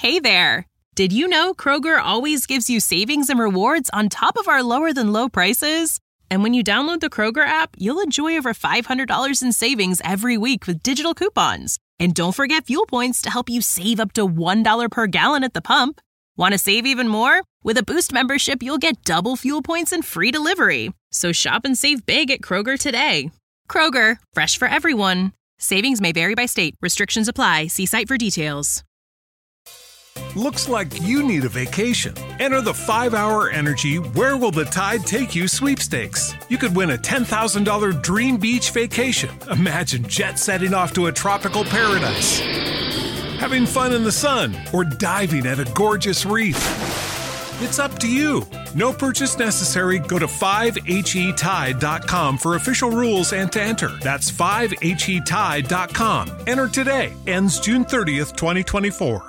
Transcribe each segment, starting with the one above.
Hey there! Did you know Kroger always gives you savings and rewards on top of our lower-than-low prices? And when you download the Kroger app, you'll enjoy over $500 in savings every week with digital coupons. And don't forget fuel points to help you save up to $1 per gallon at the pump. Want to save even more? With a Boost membership, you'll get double fuel points and free delivery. So shop and save big at Kroger today. Kroger, fresh for everyone. Savings may vary by state. Restrictions apply. See site for details. Looks like you need a vacation. Enter the 5-Hour Energy Where Will the Tide Take You sweepstakes. You could win a $10,000 dream beach vacation. Imagine jet setting off to a tropical paradise, having fun in the sun, or diving at a gorgeous reef. It's up to you. No purchase necessary. Go to 5HETide.com for official rules and to enter. That's 5HETide.com. Enter today. Ends June 30th, 2024.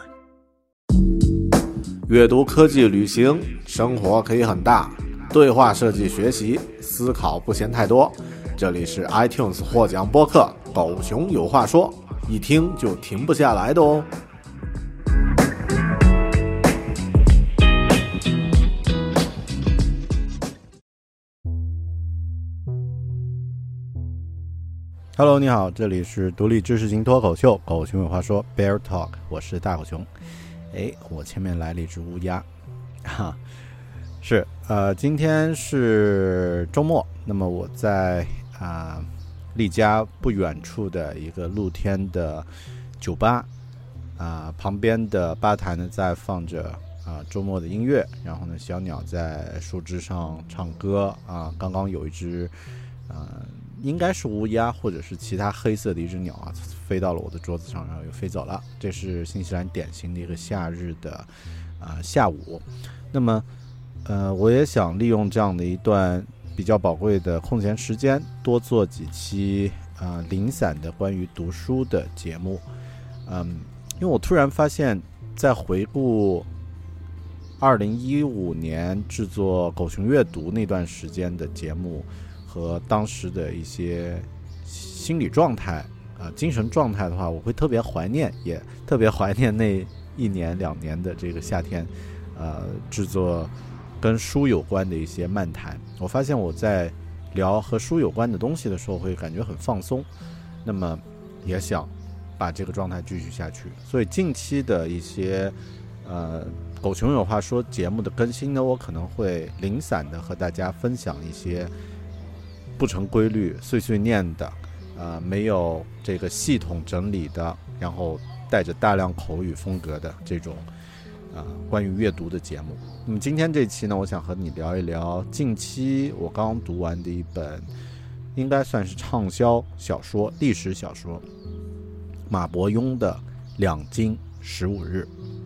阅读、科技、旅行，生活可以很大。对话设计学习，思考不嫌太多。这里是 iTunes 获奖播客《狗熊有话说》，一听就停不下来的哦。Hello， 你好，这里是独立知识型脱口秀《狗熊有话说》Bear Talk， 我是大狗熊。我前面来了一只乌鸦，是今天是周末，那么我在丽家不远处的一个露天的酒吧旁边的吧台呢在放着周末的音乐，然后呢小鸟在树枝上唱歌刚刚有一只应该是乌鸦或者是其他黑色的一只鸟飞到了我的桌子上，然后又飞走了。这是新西兰典型的一个夏日的下午。那么我也想利用这样的一段比较宝贵的空闲时间，多做几期零散的关于读书的节目。因为我突然发现，在回顾2015年制作《狗熊阅读》那段时间的节目和当时的一些心理状态精神状态的话，我会特别怀念，也特别怀念那1年2年的这个夏天制作跟书有关的一些漫谈。我发现我在聊和书有关的东西的时候会感觉很放松，那么也想把这个状态继续下去。所以近期的一些狗熊有话说节目的更新呢，我可能会零散的和大家分享一些不成规律碎碎念的没有这个系统整理的，然后带着大量口语风格的这种关于阅读的节目。那么今天这期呢，我想和你聊一聊近期我刚读完的一本应该算是畅销小说，历史小说，马伯庸的两京15日。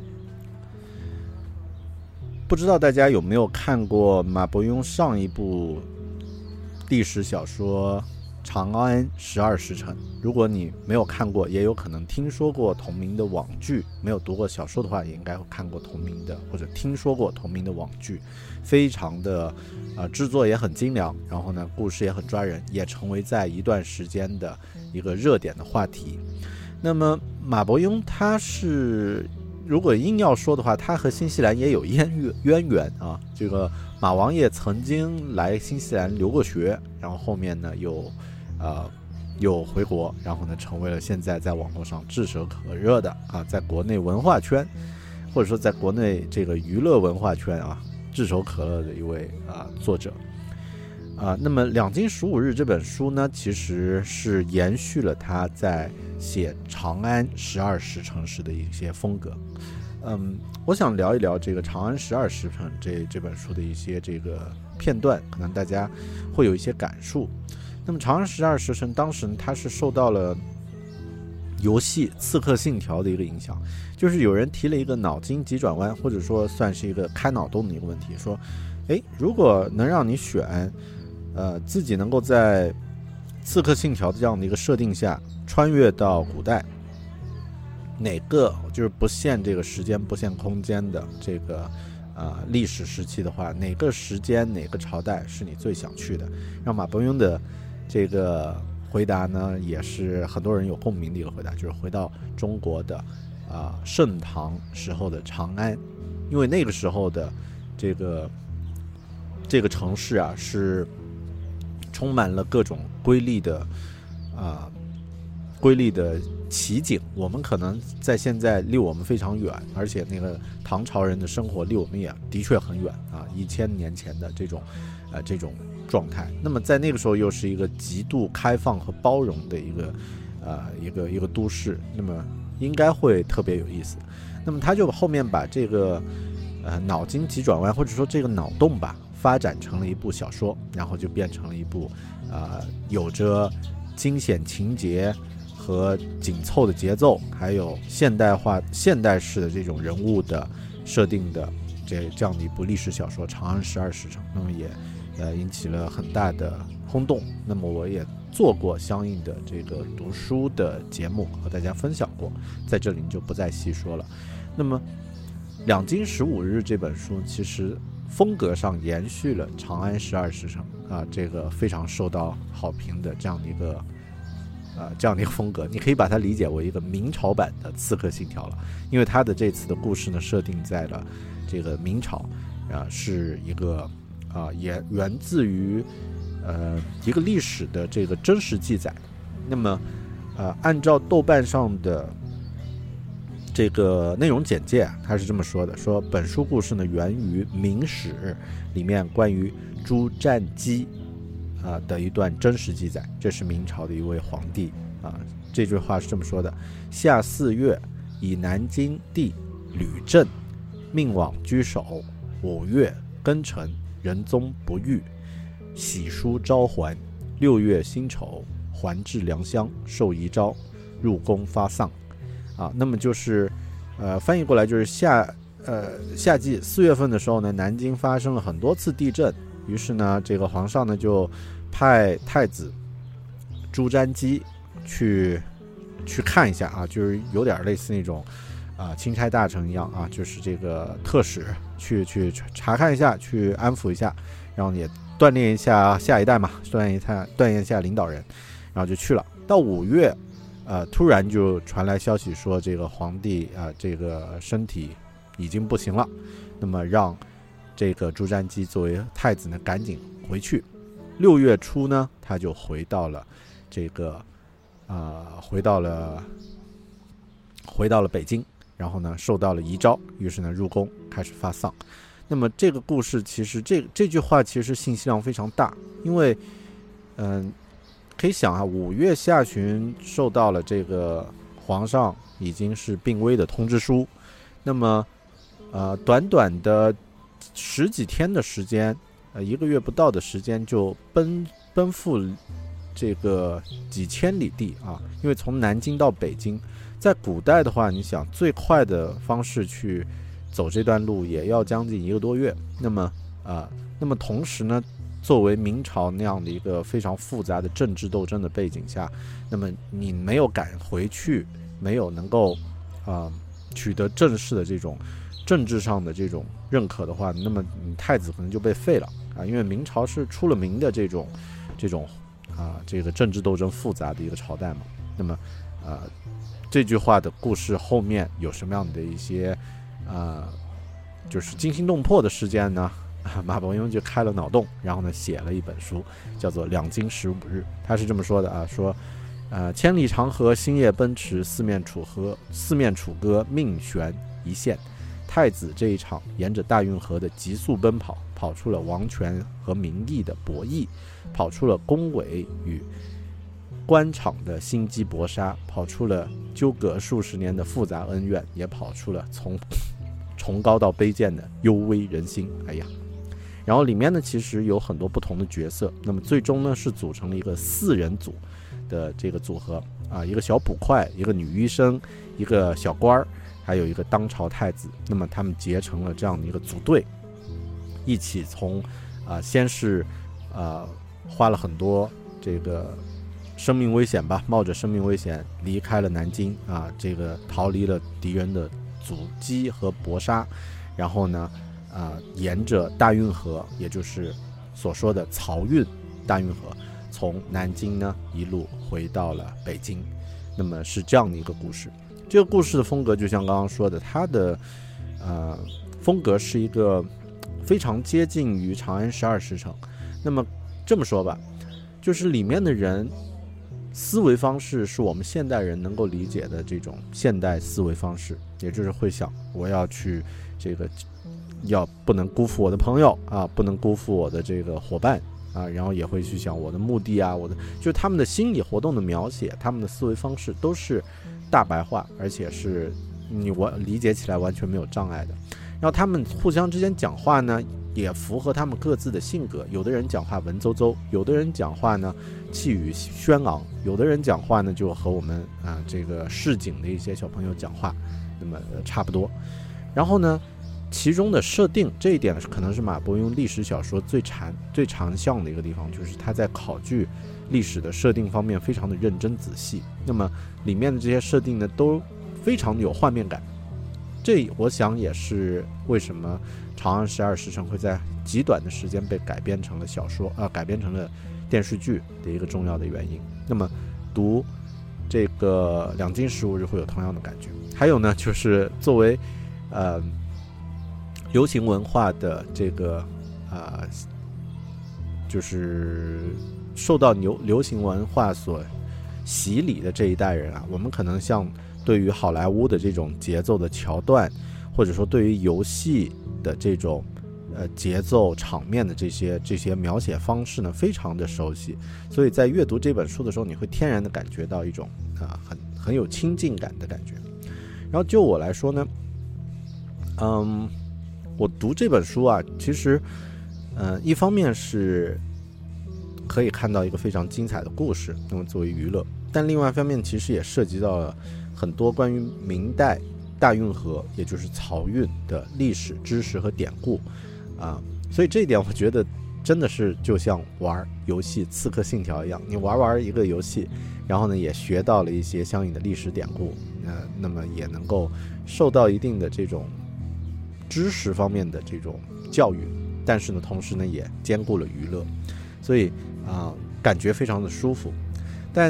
不知道大家有没有看过马伯庸上一部历史小说《长安12时辰》？如果你没有看过，也有可能听说过同名的网剧，没有读过小说的话，也应该会看过同名的或者听说过同名的网剧，非常的制作也很精良，然后呢故事也很抓人，也成为在一段时间的一个热点的话题。那么马伯庸他是，如果硬要说的话，他和新西兰也有渊源这个马王爷曾经来新西兰留过学，然后后面呢又回国，然后呢成为了现在在网络上炙手可热的在国内文化圈或者说在国内这个娱乐文化圈炙手可热的一位作者那么《两京15日》这本书呢，其实是延续了他在写《长安12时辰》时的一些风格。我想聊一聊这个《长安12时辰》这本书的一些这个片段，可能大家会有一些感触。那么《长安12时辰》当时它是受到了游戏《刺客信条》的一个影响，就是有人提了一个脑筋急转弯，或者说算是一个开脑洞的一个问题，说如果能让你选自己能够在《刺客信条》这样的一个设定下穿越到古代，哪个就是不限这个时间不限空间的这个历史时期的话，哪个时间哪个朝代是你最想去的？让马伯庸的这个回答呢，也是很多人有共鸣的一个回答，就是回到中国的盛唐时候的长安，因为那个时候的这个城市啊是充满了各种瑰丽的奇景，我们可能在现在离我们非常远，而且那个唐朝人的生活离我们也的确很远啊，1000年前的这种状态。那么在那个时候又是一个极度开放和包容的一个都市，那么应该会特别有意思。那么他就后面把这个脑筋急转弯，或者说这个脑洞吧，发展成了一部小说，然后就变成了一部有着惊险情节和紧凑的节奏，还有现代式的这种人物的设定的这样的一部历史小说《长安12时辰》，那么也引起了很大的轰动。那么我也做过相应的这个读书的节目和大家分享过，在这里就不再细说了。那么两京15日这本书其实风格上延续了《长安12时辰》这个非常受到好评的这样的一个风格，你可以把它理解为一个明朝版的《刺客信条》了，因为它的这次的故事呢设定在了这个明朝，是一个也源自于一个历史的这个真实记载。那么按照豆瓣上的这个内容简介他是这么说的，说本书故事呢源于明史里面关于朱瞻基的一段真实记载，这是明朝的一位皇帝这句话是这么说的：夏4月，以南京帝吕震命往居守，5月庚辰，仁宗不遇，喜书召还，6月辛丑，还至良乡，受遗诏，入宫发丧那么就是翻译过来就是夏季4月份的时候呢，南京发生了很多次地震，于是呢这个皇上呢就派太子朱瞻基去看一下就是有点类似那种钦差大臣一样就是这个特使去查看一下，去安抚一下，然后也锻炼一下下一代嘛，锻炼一下领导人，然后就去了。到5月突然就传来消息说这个皇帝这个身体已经不行了，那么让这个朱瞻基作为太子呢赶紧回去。6月初呢他就回到了北京，然后呢受到了遗诏，于是呢入宫开始发丧。那么这个故事其实这句话其实信息量非常大，因为可以想5月下旬受到了这个皇上已经是病危的通知书，那么短短的10几天的时间1个月不到的时间就奔赴这个几千里地因为从南京到北京在古代的话，你想最快的方式去走这段路也要将近1个多月。那么同时呢，作为明朝那样的一个非常复杂的政治斗争的背景下，那么你没有赶回去，没有能够取得正式的这种政治上的这种认可的话，那么你太子可能就被废了因为明朝是出了名的这种这个政治斗争复杂的一个朝代嘛。那么这句话的故事后面有什么样的一些就是惊心动魄的事件呢？马伯庸就开了脑洞，然后呢写了一本书叫做《两京15日》。他是这么说的说千里长河星夜奔驰，四面楚歌命悬一线。太子这一场沿着大运河的急速奔跑，跑出了王权和民意的博弈，跑出了宫闱与官场的心机搏杀，跑出了纠葛数十年的复杂恩怨，也跑出了从崇高到卑贱的幽微人心。然后里面呢其实有很多不同的角色，那么最终呢是组成了一个4人组的这个组合一个小捕快，一个女医生，一个小官儿，还有一个当朝太子。那么他们结成了这样的一个组队，一起从先是花了很多这个生命危险吧，冒着生命危险离开了南京这个逃离了敌人的阻击和搏杀，然后呢沿着大运河，也就是所说的漕运大运河，从南京呢一路回到了北京。那么是这样的一个故事。 这个故事的风格就像刚刚说的，它的风格是一个非常接近于长安12时辰。那么这么说吧，就是里面的人思维方式是我们现代人能够理解的这种现代思维方式，也就是会想我要去这个不能辜负我的朋友啊，不能辜负我的这个伙伴啊，然后也会去想我的目的啊，就是他们的心理活动的描写，他们的思维方式都是大白话，而且是我理解起来完全没有障碍的。然后他们互相之间讲话呢，也符合他们各自的性格，有的人讲话文绉绉，有的人讲话呢气宇轩昂，有的人讲话呢就和我们这个市井的一些小朋友讲话那么差不多。然后呢，其中的设定这一点可能是马伯庸历史小说最长项的一个地方，就是他在考据历史的设定方面非常的认真仔细。那么里面的这些设定呢，都非常有画面感。这我想也是为什么《长安12时辰》会在极短的时间被改编成了小说改编成了电视剧的一个重要的原因。那么读这个两京15日会有同样的感觉。还有呢，就是作为流行文化的这个就是受到流行文化所洗礼的这一代人啊，我们可能像对于好莱坞的这种节奏的桥段，或者说对于游戏的这种节奏场面的这些描写方式呢，非常的熟悉。所以在阅读这本书的时候，你会天然的感觉到一种很有亲近感的感觉。然后就我来说呢，我读这本书啊，其实一方面是可以看到一个非常精彩的故事，那么作为娱乐，但另外一方面其实也涉及到了很多关于明代大运河，也就是漕运的历史知识和典故所以这一点我觉得真的是就像玩游戏《刺客信条》一样，你玩一个游戏，然后呢也学到了一些相应的历史典故，那么也能够受到一定的这种知识方面的这种教育，但是呢同时呢也兼顾了娱乐，所以感觉非常的舒服。但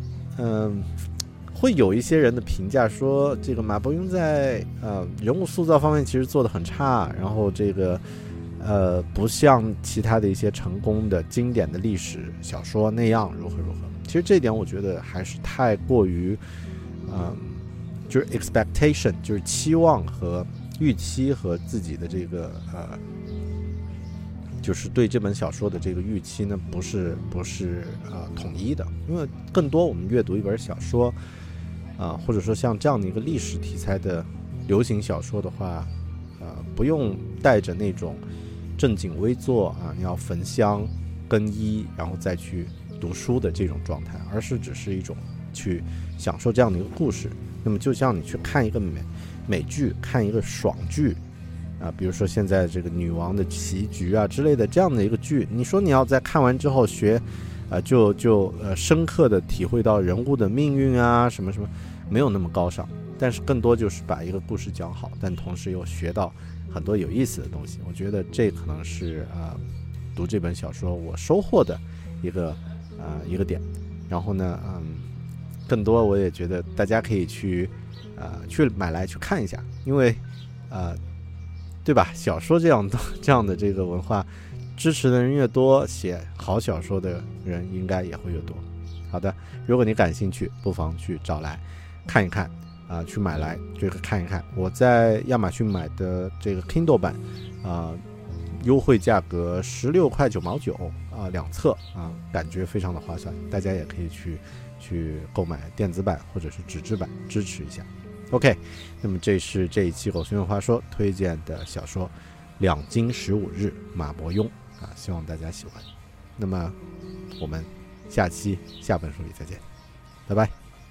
会有一些人的评价说，这个马伯庸在人物塑造方面其实做得很差，然后这个不像其他的一些成功的经典的历史小说那样如何。其实这一点我觉得还是太过于就是 expectation， 就是期望和预期和自己的这个就是对这本小说的这个预期呢不是统一的。因为更多我们阅读一本小说或者说像这样的一个历史题材的流行小说的话不用带着那种正襟危坐你要焚香更衣然后再去读书的这种状态，而是只是一种去享受这样的一个故事。那么就像你去看一个美剧，看一个爽剧比如说现在这个女王的棋局之类的这样的一个剧，你说你要在看完之后就深刻的体会到人物的命运什么没有那么高尚，但是更多就是把一个故事讲好，但同时又学到很多有意思的东西。我觉得这可能是读这本小说我收获的一个点。然后呢更多我也觉得大家可以去买来去看一下，因为对吧，小说这样的这个文化支持的人越多，写好小说的人应该也会越多。好的，如果你感兴趣不妨去找来看一看去买来这个看一看。我在亚马逊买的这个 Kindle 版优惠价格16块9毛92册感觉非常的划算，大家也可以去购买电子版或者是纸质版支持一下。OK， 那么这是这一期狗熊有话说推荐的小说《两京15日》马伯庸希望大家喜欢。那么我们下本书里再见，拜拜。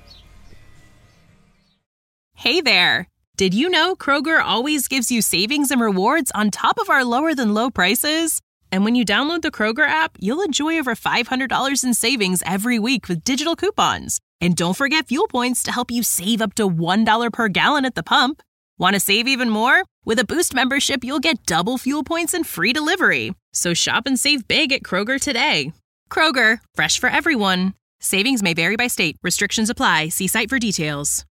Hey there! Did you know Kroger always gives you savings and rewards on top of our lower-than-low prices? And when you download the Kroger app, you'll enjoy over $500 in savings every week with digital coupons. And don't forget fuel points to help you save up to $1 per gallon at the pump. Want to save even more? With a Boost membership, you'll get double fuel points and free delivery. So shop and save big at Kroger today. Kroger, fresh for everyone. Savings may vary by state. Restrictions apply. See site for details.